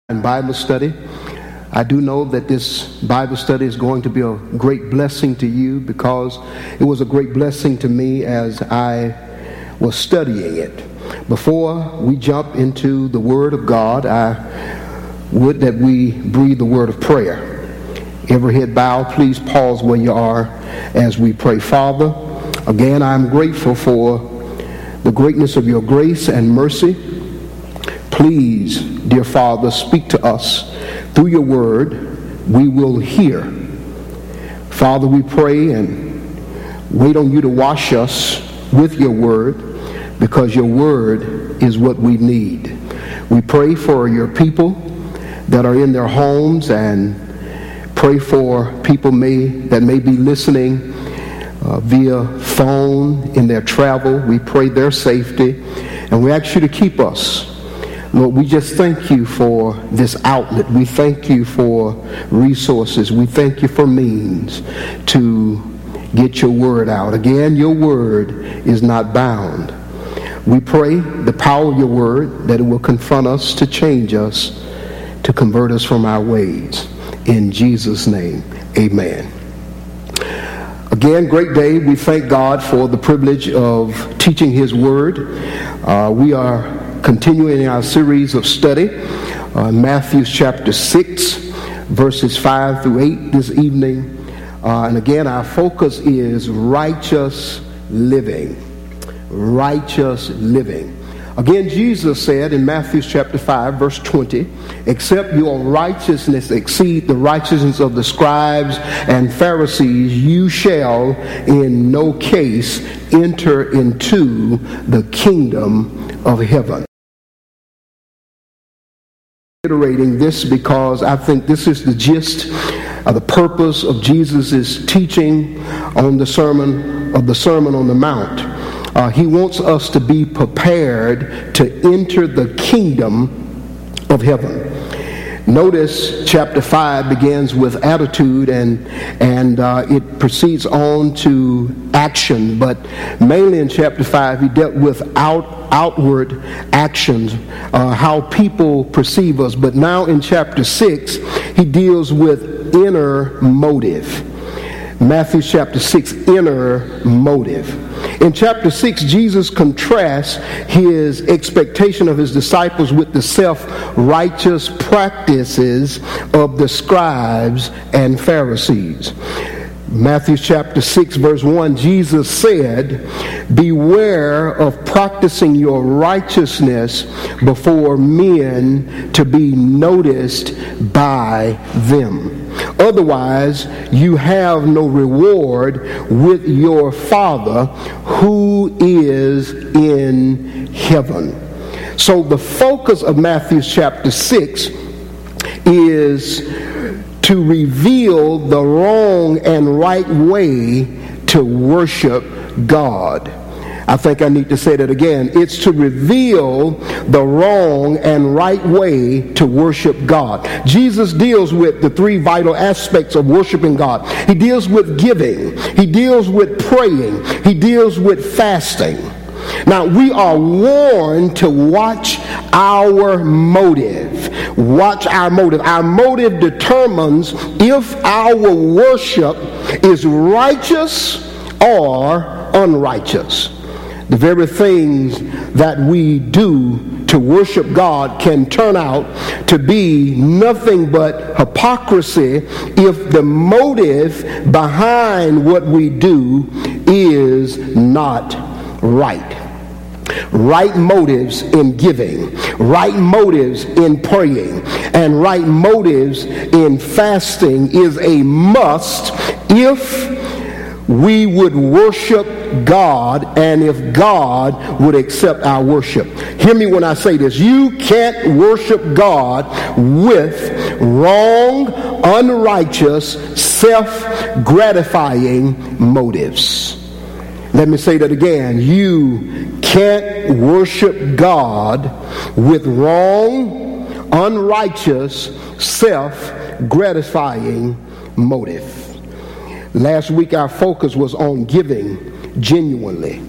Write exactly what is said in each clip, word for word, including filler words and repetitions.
in Bible study. I do know that this Bible study is going to be a great blessing to you because it was a great blessing to me as I was studying it. Before we jump into the Word of God, I would that we breathe the word of prayer. Every head bowed, please pause where you are as we pray. Father, again, I'm grateful for the greatness of your grace and mercy. Please, dear Father, speak to us through your word. We will hear. Father, we pray and wait on you to wash us with your word, because your word is what we need. We pray for your people that are in their homes, and pray for people may that may be listening uh, via phone in their travel. We pray their safety, and we ask you to keep us. Lord, we just thank you for this outlet. We thank you for resources. We thank you for means to get your word out. Again, your word is not bound. We pray the power of your word, that it will confront us, to change us, to convert us from our ways. In Jesus' name, amen. Again, great day. We thank God for the privilege of teaching his word. Uh, we are continuing our series of study, uh, Matthew chapter six, verses five through eight this evening. Uh, and again, our focus is righteous living. Righteous living. Again, Jesus said in Matthew chapter five, verse twenty, "Except your righteousness exceed the righteousness of the scribes and Pharisees, you shall in no case enter into the kingdom of heaven." Reiterating this because I think this is the gist of the purpose of Jesus' teaching on the sermon of the Sermon on the Mount. Uh, he wants us to be prepared to enter the kingdom of heaven. Notice chapter five begins with attitude, and and uh, it proceeds on to action. But mainly in chapter five, he dealt with out, outward actions, uh, how people perceive us. But now in chapter six, he deals with inner motive. Matthew chapter six, inner motive. In chapter six, Jesus contrasts his expectation of his disciples with the self-righteous practices of the scribes and Pharisees. Matthew chapter six, verse one, Jesus said, "Beware of practicing your righteousness before men to be noticed by them. Otherwise, you have no reward with your Father who is in heaven." So the focus of Matthew chapter six is to reveal the wrong and right way to worship God. I think I need to say that again. It's to reveal the wrong and right way to worship God. Jesus deals with the three vital aspects of worshiping God. He deals with giving. He deals with praying. He deals with fasting. Now, we are warned to watch our motive. Watch our motive. Our motive determines if our worship is righteous or unrighteous. The very things that we do to worship God can turn out to be nothing but hypocrisy if the motive behind what we do is not right. Right motives in giving, right motives in praying, and right motives in fasting is a must if we would worship God and if God would accept our worship. Hear me when I say this. You can't worship God with wrong, unrighteous, self-gratifying motives. Let me say that again. You can't worship God with wrong, unrighteous, self-gratifying motive. Last week our focus was on giving genuinely.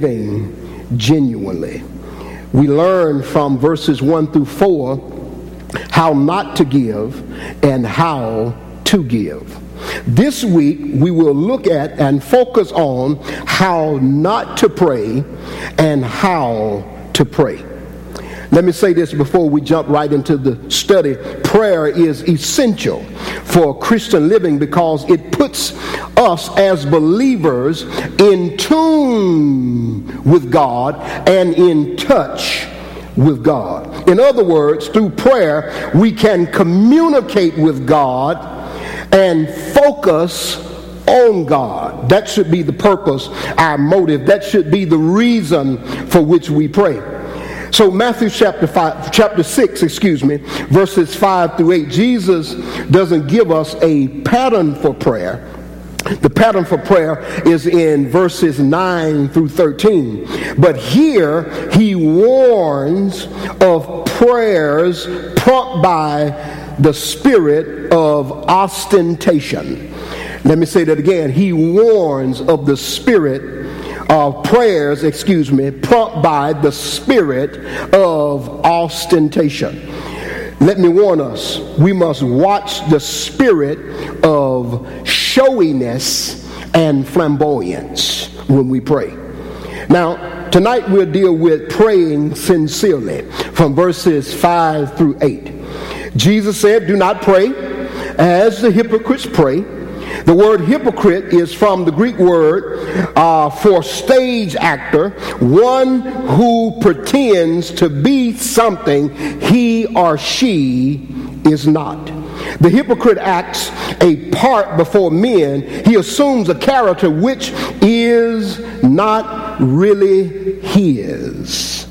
Giving genuinely. We learned from verses one through four how not to give, and how to give. This week, we will look at and focus on how not to pray and how to pray. Let me say this before we jump right into the study. Prayer is essential for Christian living because it puts us as believers in tune with God and in touch with God. In other words, through prayer, we can communicate with God and focus on God. That should be the purpose, our motive. That should be the reason for which we pray. So Matthew chapter five, chapter six, excuse me, verses five through eight, Jesus doesn't give us a pattern for prayer. The pattern for prayer is in verses nine through thirteen. But here he warns of prayers prompted by the spirit of ostentation. Let me say that again. He warns of the spirit of prayers, excuse me, prompted by the spirit of ostentation. Let me warn us, we must watch the spirit of showiness and flamboyance when we pray. Now, tonight we'll deal with praying sincerely from verses five through eight. Jesus said, "Do not pray as the hypocrites pray." The word hypocrite is from the Greek word uh, for stage actor, one who pretends to be something he or she is not. The hypocrite acts a part before men. He assumes a character which is not really his.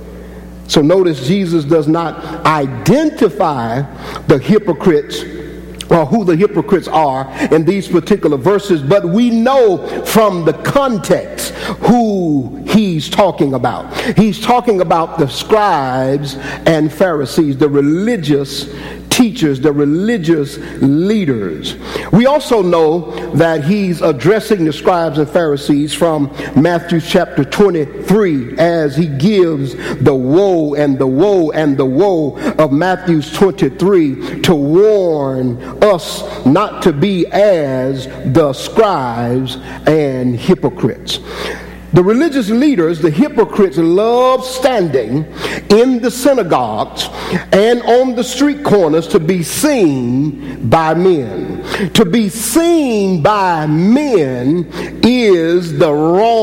So notice Jesus does not identify the hypocrites or who the hypocrites are in these particular verses, but we know from the context who he's talking about. He's talking about the scribes and Pharisees, the religious teachers, the religious leaders. We also know that he's addressing the scribes and Pharisees from Matthew chapter twenty-three as he gives the woe and the woe and the woe of Matthew twenty-three to warn us not to be as the scribes and hypocrites. The religious leaders, the hypocrites, love standing in the synagogues and on the street corners to be seen by men. To be seen by men is the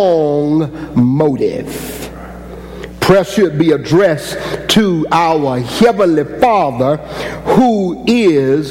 wrong motive. Prayer should be addressed to our Heavenly Father who is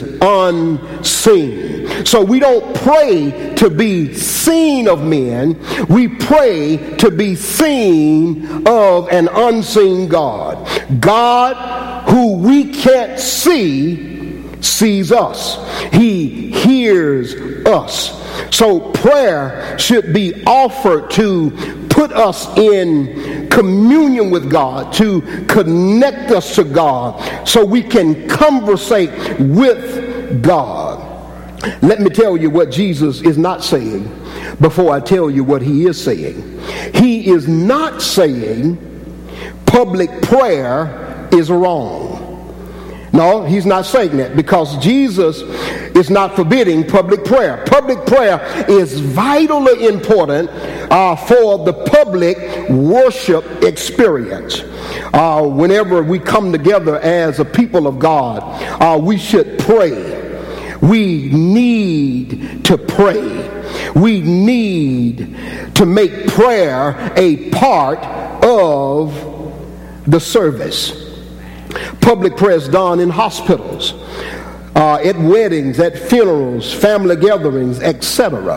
unseen. So we don't pray to be seen of men. We pray to be seen of an unseen God. God who we can't see sees us. He hears us. So prayer should be offered to put us in communion with God, to connect us to God, so we can conversate with God. Let me tell you what Jesus is not saying before I tell you what he is saying. He is not saying public prayer is wrong. No, he's not saying that, because Jesus is not forbidding public prayer. Public prayer is vitally important uh, for the public worship experience. Uh, whenever we come together as a people of God, uh, we should pray. We need to pray. We need to make prayer a part of the service. Public prayer is done in hospitals, uh, at weddings, at funerals, family gatherings, et cetera.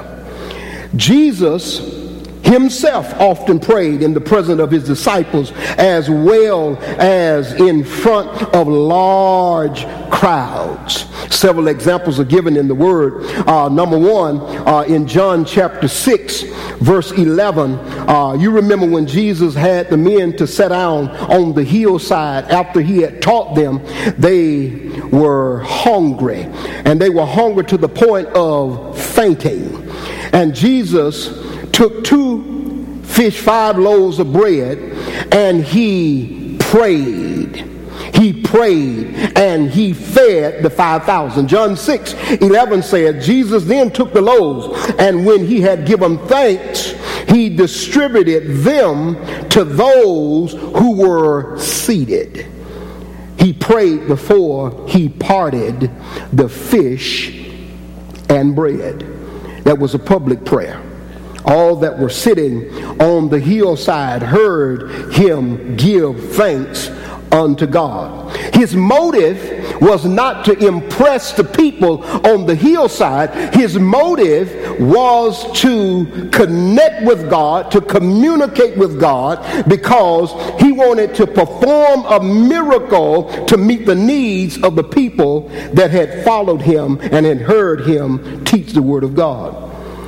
Jesus himself often prayed in the presence of his disciples, as well as in front of large crowds. Several examples are given in the Word. Uh, number one, uh, in John chapter six, verse eleven, uh, you remember when Jesus had the men to sit down on the hillside after he had taught them. They were hungry, and they were hungry to the point of fainting. And Jesus took two fish, five loaves of bread, and he prayed. He He prayed and he fed the five thousand. John six eleven said, Jesus then took the loaves, and when he had given thanks, he distributed them to those who were seated. He prayed before he parted the fish and bread. That was a public prayer. All that were sitting on the hillside heard him give thanks unto God. His motive was not to impress the people on the hillside. His motive was to connect with God, to communicate with God, because he wanted to perform a miracle to meet the needs of the people that had followed him and had heard him teach the word of God.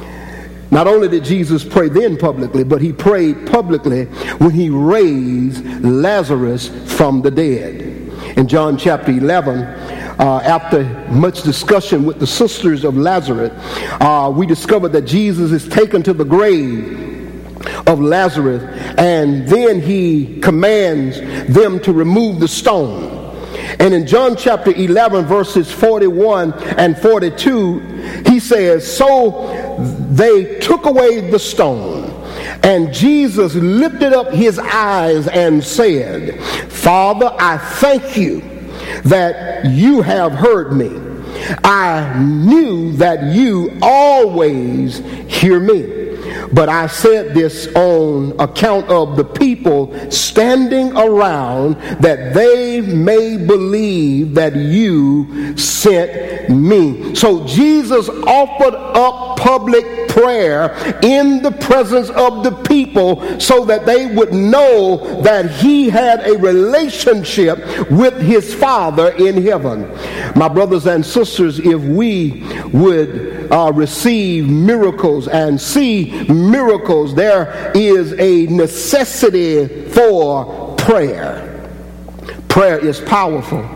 Not only did Jesus pray then publicly, but he prayed publicly when he raised Lazarus from the dead. In John chapter eleven, uh, after much discussion with the sisters of Lazarus, uh, we discovered that Jesus is taken to the grave of Lazarus, and then he commands them to remove the stone. And in John chapter eleven, verses forty-one and forty-two, he says, so they took away the stone, and Jesus lifted up his eyes and said, Father, I thank you that you have heard me. I knew that you always hear me. But I said this on account of the people standing around, that they may believe that you sent me. So Jesus offered up public prayer in the presence of the people so that they would know that he had a relationship with his Father in heaven. My brothers and sisters, if we would uh, receive miracles and see miracles, there is a necessity for prayer. Prayer is powerful.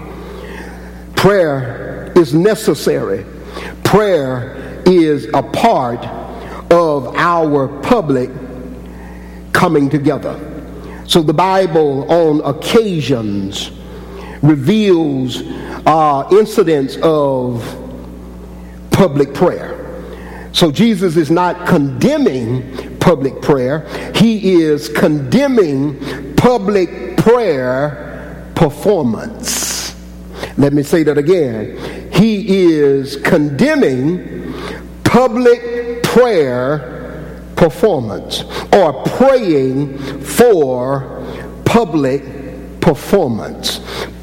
Prayer is necessary. Prayer is a part of our public coming together. So the Bible on occasions reveals uh, incidents of public prayer. So Jesus is not condemning public prayer. He is condemning public prayer performance. Let me say that again. He is condemning public prayer performance, or praying for public performance,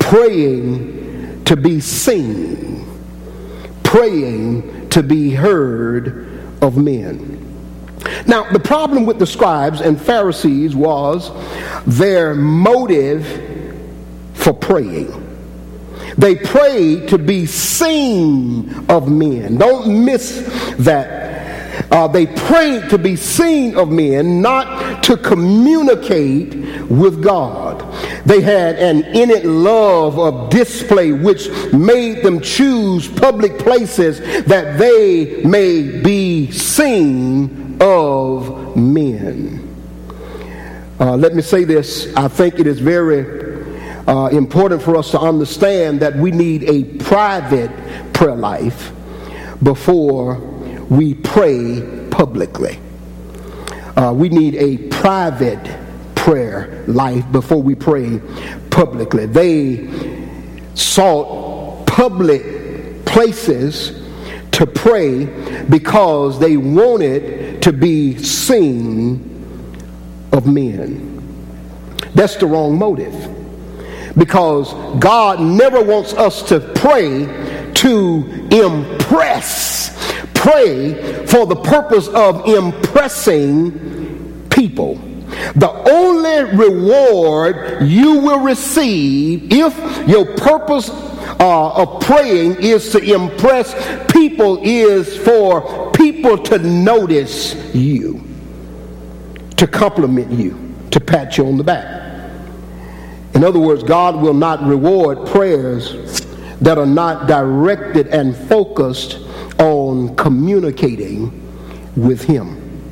praying to be seen, praying to be heard of men. Now, the problem with the scribes and Pharisees was their motive for praying. They prayed to be seen of men. Don't miss that. Uh, they prayed to be seen of men, not to communicate with God. They had an innate love of display, which made them choose public places that they may be seen of men. Uh, let me say this. I think it is very uh, important for us to understand that we need a private prayer life before we pray publicly. Uh, we need a private prayer life before we pray publicly. They sought public places to pray because they wanted to be seen of men. That's the wrong motive, because God never wants us to pray to impress. Pray for the purpose of impressing people. The only reward you will receive if your purpose uh, of praying is to impress people is for people to notice you, to compliment you, to pat you on the back. In other words, God will not reward prayers that are not directed and focused on communicating with him.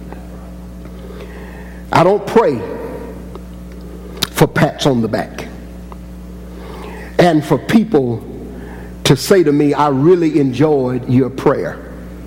I don't pray for pats on the back. and for people to say to me, I really enjoyed your prayer.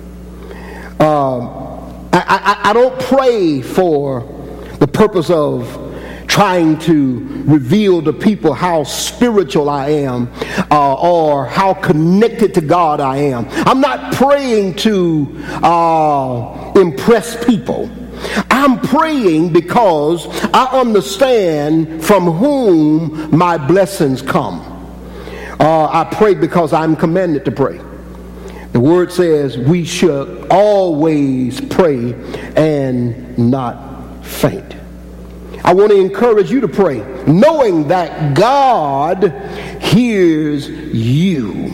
Uh, I, I, I don't pray for the purpose of trying to reveal to people how spiritual I am uh, or how connected to God I am. I'm not praying to uh, impress people. I'm praying because I understand from whom my blessings come. Uh, I pray because I'm commanded to pray. The word says we should always pray and not faint. I want to encourage you to pray, knowing that God hears you.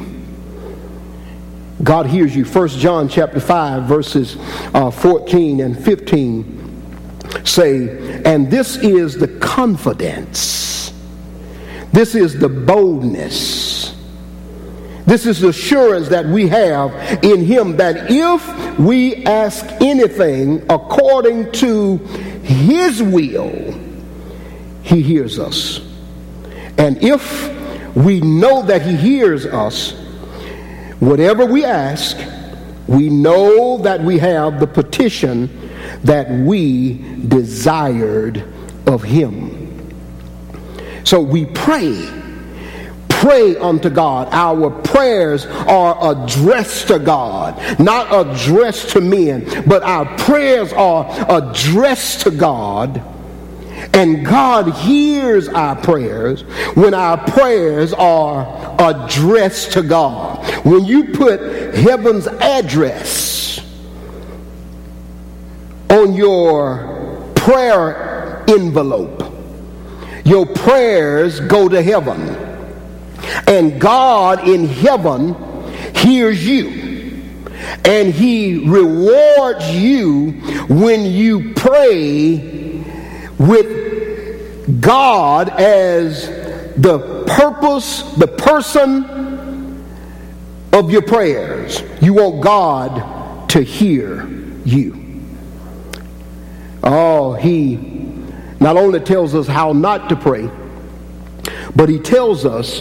God hears you. First John chapter five, verses uh, fourteen and fifteen say, and this is the confidence. This is the boldness. This is the assurance that we have in him, that if we ask anything according to his will, he hears us. And if we know that he hears us, whatever we ask, we know that we have the petition that we desired of him. So we pray. Pray unto God. Our prayers are addressed to God, not addressed to men, but our prayers are addressed to God, and God hears our prayers when our prayers are addressed to God. When you put heaven's address on your prayer envelope, your prayers go to heaven. And God in heaven hears you, and he rewards you when you pray with God as the purpose, the person of your prayers. You want God to hear you. Oh, he not only tells us how not to pray, but he tells us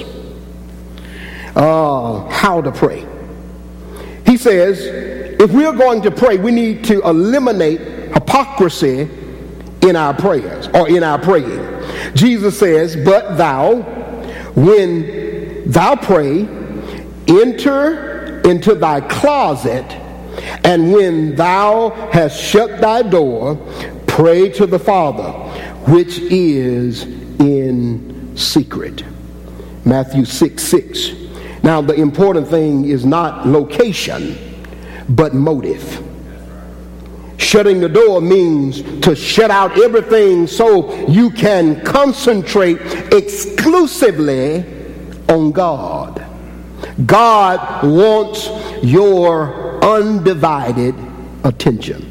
Uh, how to pray. He says, if we're going to pray, we need to eliminate hypocrisy in our prayers or in our praying. Jesus says, but thou, when thou pray, enter into thy closet, and when thou hast shut thy door, pray to the Father, which is in secret. Matthew six six. Now, the important thing is not location, but motive. Shutting the door means to shut out everything so you can concentrate exclusively on God. God wants your undivided attention.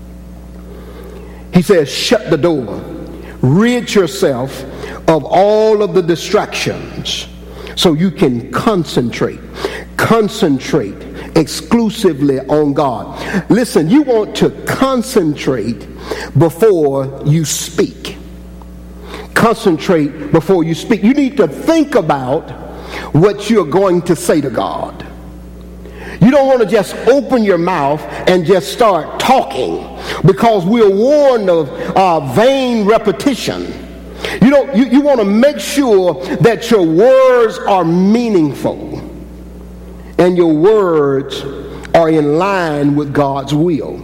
He says, shut the door. Rid yourself of all of the distractions, so you can concentrate, concentrate exclusively on God. Listen, you want to concentrate before you speak. Concentrate before you speak. You need to think about what you're going to say to God. You don't want to just open your mouth and just start talking, because we're warned of uh, vain repetition. You don't. You, you want to make sure that your words are meaningful and your words are in line with God's will.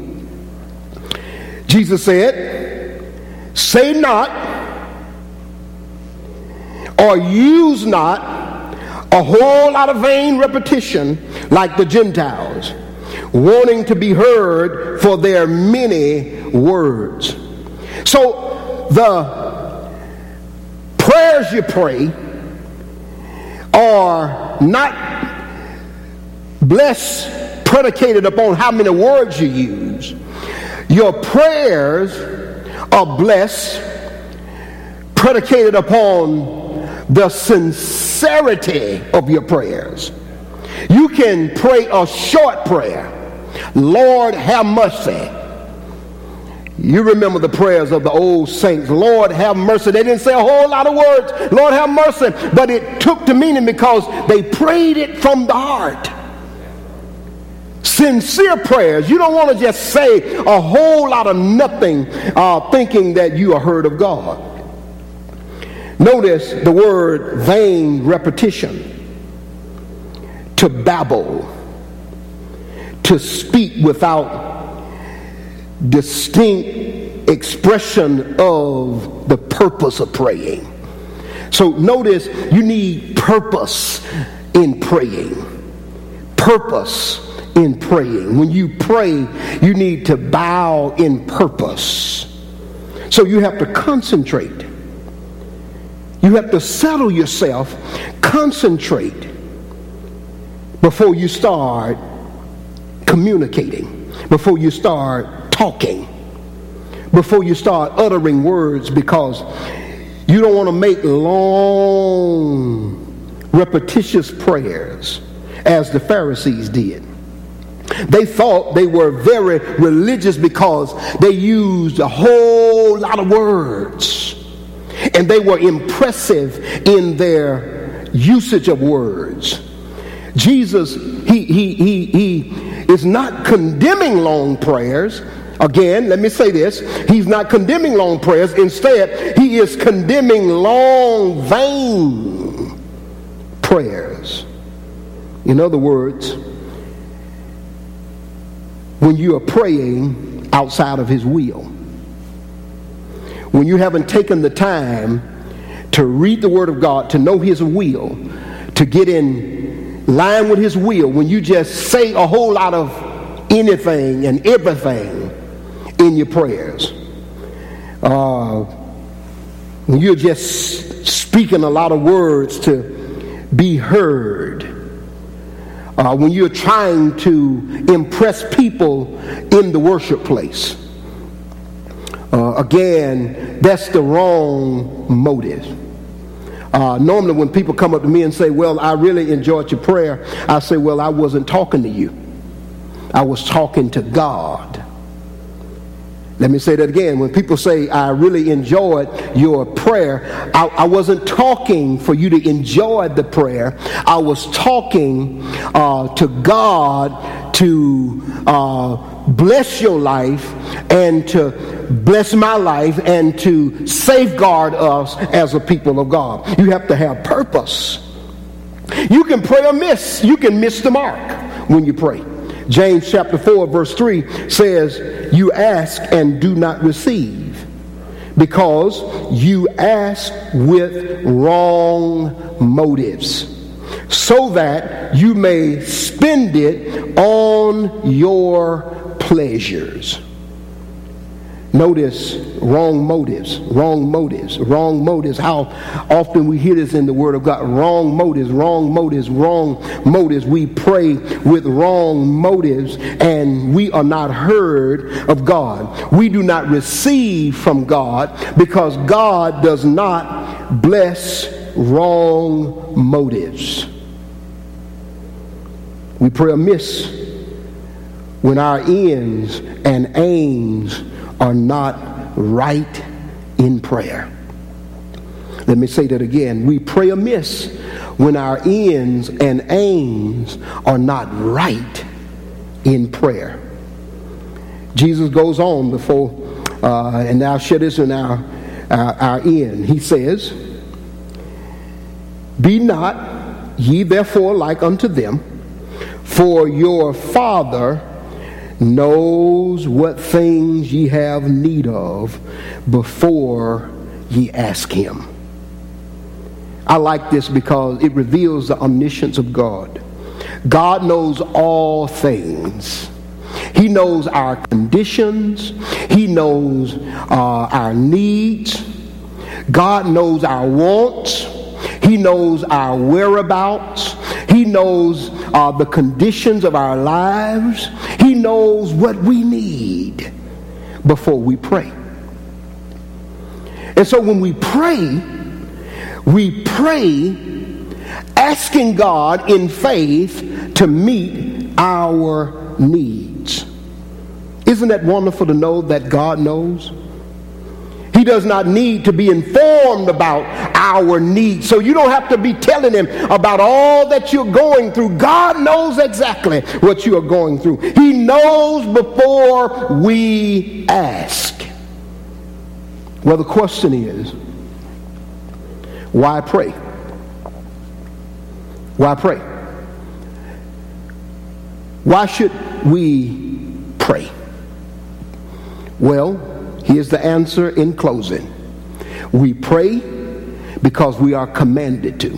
Jesus said, say not or use not a whole lot of vain repetition like the Gentiles, wanting to be heard for their many words. So the prayers you pray are not blessed predicated upon how many words you use. Your prayers are blessed predicated upon the sincerity of your prayers. You can pray a short prayer, Lord have mercy. You remember the prayers of the old saints. Lord, have mercy. They didn't say a whole lot of words. Lord, have mercy. But it took the meaning because they prayed it from the heart. Sincere prayers. You don't want to just say a whole lot of nothing uh, thinking that you are heard of God. Notice the word vain repetition. To babble. To speak without distinct expression of the purpose of praying. So notice you need purpose in praying. Purpose in praying. When you pray, you need to bow in purpose. So you have to concentrate. You have to settle yourself, concentrate before you start communicating, before you start talking, before you start uttering words, because you don't want to make long, repetitious prayers as the Pharisees did. They thought they were very religious because they used a whole lot of words, and they were impressive in their usage of words. Jesus, he he he he is not condemning long prayers. Again, let me say this. He's not condemning long prayers. Instead, he is condemning long, vain prayers. In other words, when you are praying outside of his will, when you haven't taken the time to read the Word of God, to know his will, to get in line with his will, when you just say a whole lot of anything and everything in your prayers, uh, when you're just speaking a lot of words to be heard, uh, when you're trying to impress people in the worship place, uh, again, that's the wrong motive. Uh, normally when people come up to me and say, well, I really enjoyed your prayer, I say, well, I wasn't talking to you. I was talking to God. Let me say that again. When people say, I really enjoyed your prayer, I, I wasn't talking for you to enjoy the prayer. I was talking uh, to God to uh, bless your life and to bless my life and to safeguard us as a people of God. You have to have purpose. You can pray amiss. You can miss the mark when you pray. James chapter four verse three says, you ask and do not receive, because you ask with wrong motives, so that you may spend it on your pleasures. Notice wrong motives, wrong motives, wrong motives. How often we hear this in the Word of God. Wrong motives, wrong motives, wrong motives. We pray with wrong motives and we are not heard of God. We do not receive from God because God does not bless wrong motives. We pray amiss when our ends and aims are not right in prayer. Let me say that again. We pray amiss when our ends and aims are not right in prayer. Jesus goes on before, uh, and now share this in our, our, our end. He says, be not ye therefore like unto them, for your Father knows what things ye have need of before ye ask him. I like this because it reveals the omniscience of God. God knows all things. He knows our conditions. He knows uh, our needs. God knows our wants. He knows our whereabouts. He knows uh, the conditions of our lives. He knows what we need before we pray. And so when we pray, we pray asking God in faith to meet our needs. Isn't that wonderful to know that God knows? He does not need to be informed about our needs. So you don't have to be telling him about all that you're going through. God knows exactly what you are going through. He knows before we ask. Well, the question is, why pray? Why pray? Why should we pray? Well, here's the answer in closing. We pray because we are commanded to.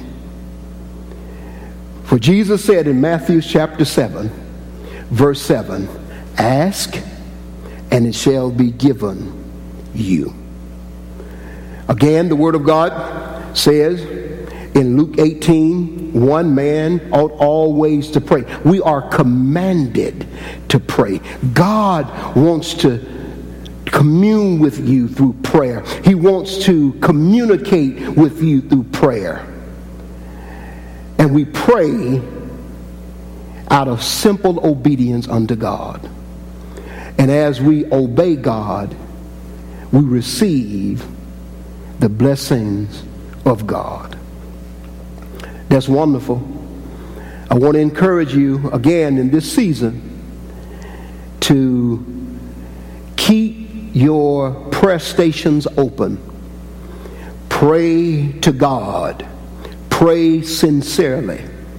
For Jesus said in Matthew chapter seven, verse seven, ask and it shall be given you. Again, the Word of God says in Luke eighteen, one man ought always to pray. We are commanded to pray. God wants to commune with you through prayer. He wants to communicate with you through prayer. And we pray out of simple obedience unto God. And as we obey God, we receive the blessings of God. That's wonderful. I want to encourage you again in this season to keep your prayer stations open. Pray to God. Pray sincerely.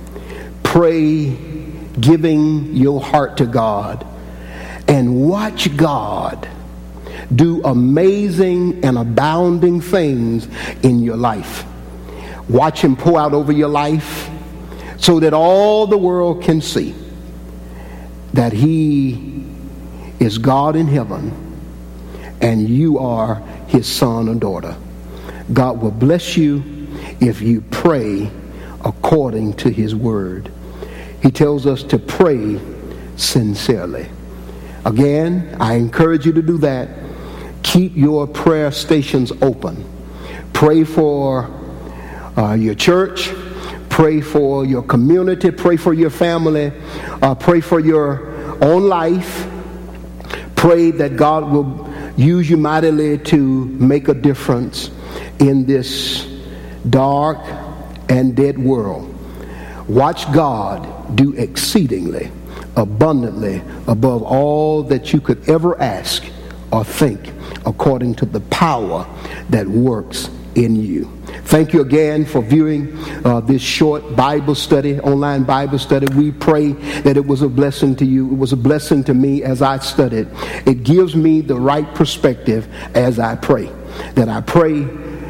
Pray giving your heart to God. And watch God do amazing and abounding things in your life. Watch him pour out over your life so that all the world can see that he is God in heaven and you are his son or daughter. God will bless you if you pray according to his word. He tells us to pray sincerely. Again, I encourage you to do that. Keep your prayer stations open. Pray for uh, your church. Pray for your community. Pray for your family. Uh, pray for your own life. Pray that God will use you mightily to make a difference in this dark and dead world. Watch God do exceedingly, abundantly, above all that you could ever ask or think, according to the power that works in you. Thank you again for viewing uh, this short Bible study, online Bible study. We pray that it was a blessing to you. It was a blessing to me as I studied. It gives me the right perspective as I pray. That I pray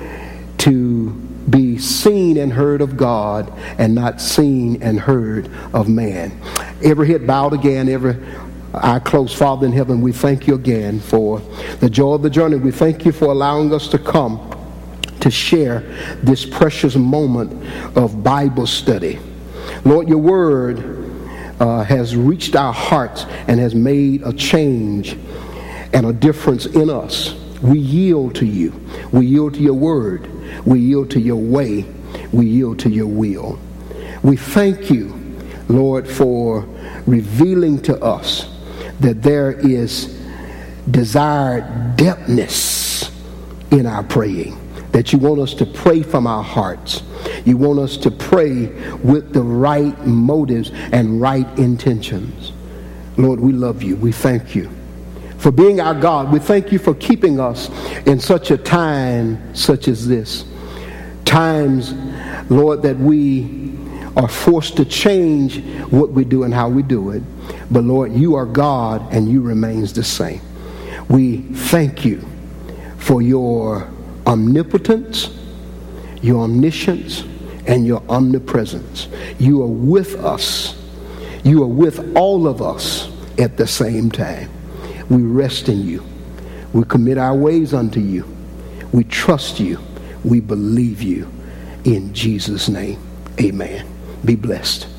to be seen and heard of God and not seen and heard of man. Every head bowed again, every eye closed. Father in heaven, we thank you again for the joy of the journey. We thank you for allowing us to come to share this precious moment of Bible study. Lord, your word uh, has reached our hearts and has made a change and a difference in us. We yield to you. We yield to your word. We yield to your way. We yield to your will. We thank you, Lord, for revealing to us that there is desired depthness in our praying. That you want us to pray from our hearts. You want us to pray with the right motives and right intentions. Lord, we love you. We thank you for being our God. We thank you for keeping us in such a time such as this. Times, Lord, that we are forced to change what we do and how we do it. But Lord, you are God and you remains the same. We thank you for your omnipotence, your omniscience, and your omnipresence. You are with us. You are with all of us at the same time. We rest in you. We commit our ways unto you. We trust you. We believe you. In Jesus' name, amen. Be blessed.